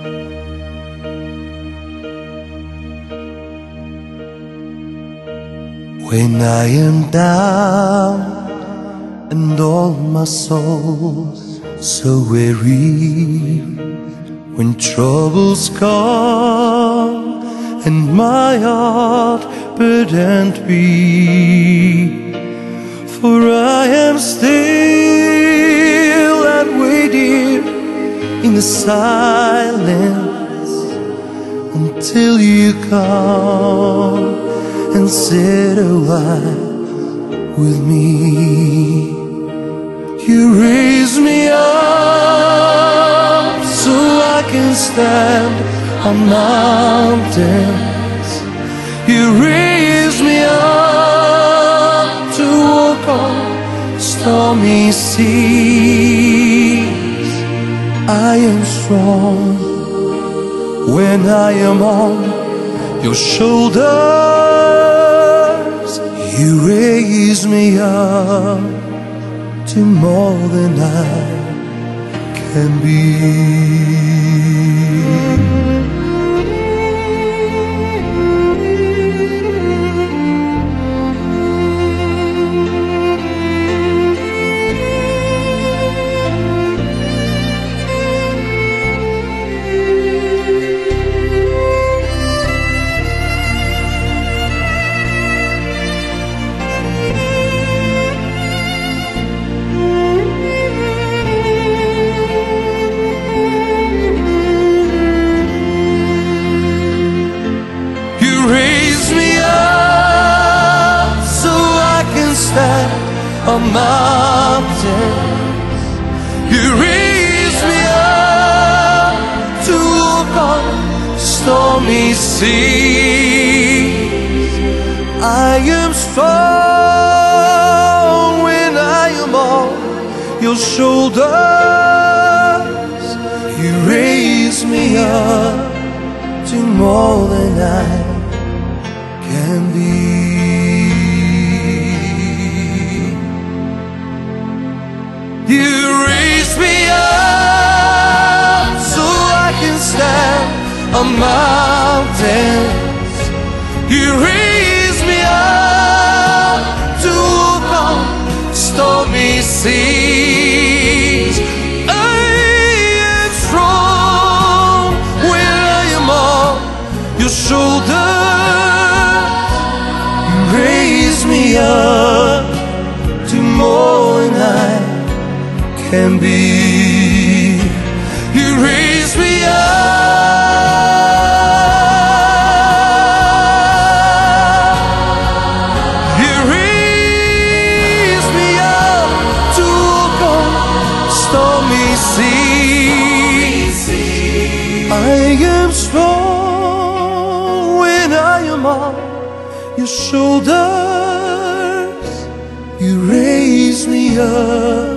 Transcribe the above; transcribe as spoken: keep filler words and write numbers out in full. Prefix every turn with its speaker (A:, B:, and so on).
A: When I am down and all my soul so weary, when troubles come and my heart burdened be, for I am still and waiting in the silence until you come and sit a while with me. You raise me up so I can stand on mountains. You raise me up to walk on stormy seas. I am strong when I am on your shoulders. You raise me up to more than I can be. On mountains, you raise me up to walk on stormy seas. I am strong when I am on your shoulders. You raise me up to more than I can be. You raise me up so I can stand on mountains. You raise me up to walk on stormy seas. I am strong when I am on your shoulders. You raise me up to more than I can be. You raise me up. You raise me up to walk on stormy seas. I am strong when I am on your shoulders. You raise me up